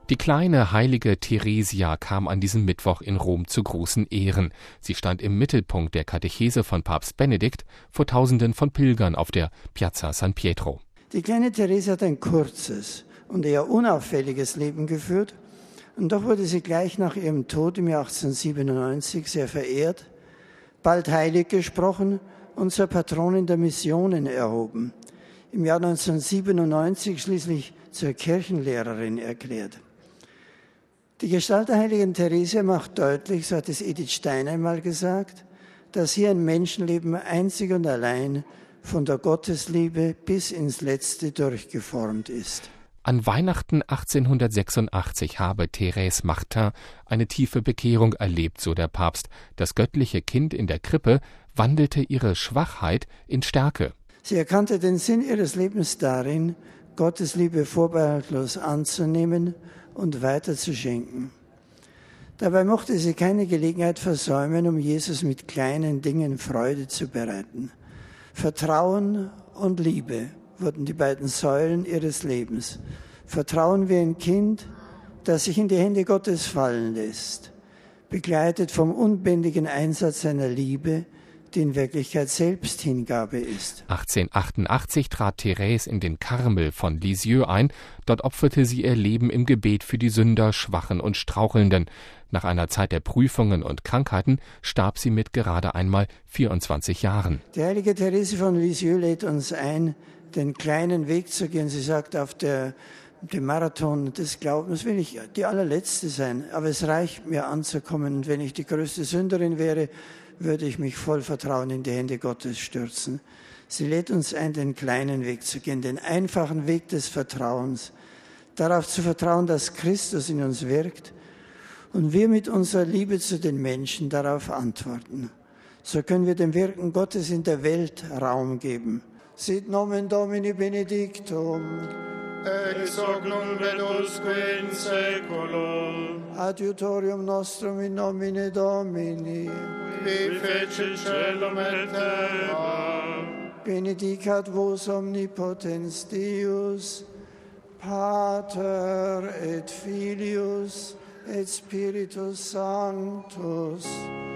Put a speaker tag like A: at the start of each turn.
A: Die kleine heilige Theresia kam an diesem Mittwoch in Rom zu großen Ehren. Sie stand im Mittelpunkt der Katechese von Papst Benedikt vor Tausenden von Pilgern auf der Piazza San Pietro.
B: Die kleine Theresia hat ein kurzes und eher unauffälliges Leben geführt. Und doch wurde sie gleich nach ihrem Tod im Jahr 1897 sehr verehrt, bald heilig gesprochen und zur Patronin der Missionen erhoben. Im Jahr 1997 schließlich zur Kirchenlehrerin erklärt. Die Gestalt der heiligen Theresia macht deutlich, so hat es Edith Stein einmal gesagt, dass hier ein Menschenleben einzig und allein von der Gottesliebe bis ins Letzte durchgeformt ist.
A: An Weihnachten 1886 habe Thérèse Martin eine tiefe Bekehrung erlebt, so der Papst. Das göttliche Kind in der Krippe wandelte ihre Schwachheit in Stärke.
B: Sie erkannte den Sinn ihres Lebens darin, Gottes Liebe vorbehaltlos anzunehmen und weiterzuschenken. Dabei mochte sie keine Gelegenheit versäumen, um Jesus mit kleinen Dingen Freude zu bereiten. Vertrauen und Liebe wurden die beiden Säulen ihres Lebens. Vertrauen wie ein Kind, das sich in die Hände Gottes fallen lässt, begleitet vom unbändigen Einsatz seiner Liebe, die in Wirklichkeit Selbsthingabe ist.
A: 1888 trat Thérèse in den Karmel von Lisieux ein. Dort opferte sie ihr Leben im Gebet für die Sünder, Schwachen und Strauchelnden. Nach einer Zeit der Prüfungen und Krankheiten starb sie mit gerade einmal 24 Jahren.
B: Die heilige Therese von Lisieux lädt uns ein, den kleinen Weg zu gehen. Sie sagt, auf dem Marathon des Glaubens will ich die allerletzte sein, aber es reicht mir anzukommen. Und wenn ich die größte Sünderin wäre, würde ich mich voll Vertrauen in die Hände Gottes stürzen. Sie lädt uns ein, den kleinen Weg zu gehen, den einfachen Weg des Vertrauens, darauf zu vertrauen, dass Christus in uns wirkt und wir mit unserer Liebe zu den Menschen darauf antworten. So können wir dem Wirken Gottes in der Welt Raum geben. Sit nomen Domini benedictum.
C: Ex hoc nunc et usque in saeculo.
B: Adiutorium nostrum in nomine Domini.
C: Qui fecit caelum et terra.
B: Benedicat vos omnipotens Deus, Pater et Filius et Spiritus Sanctus.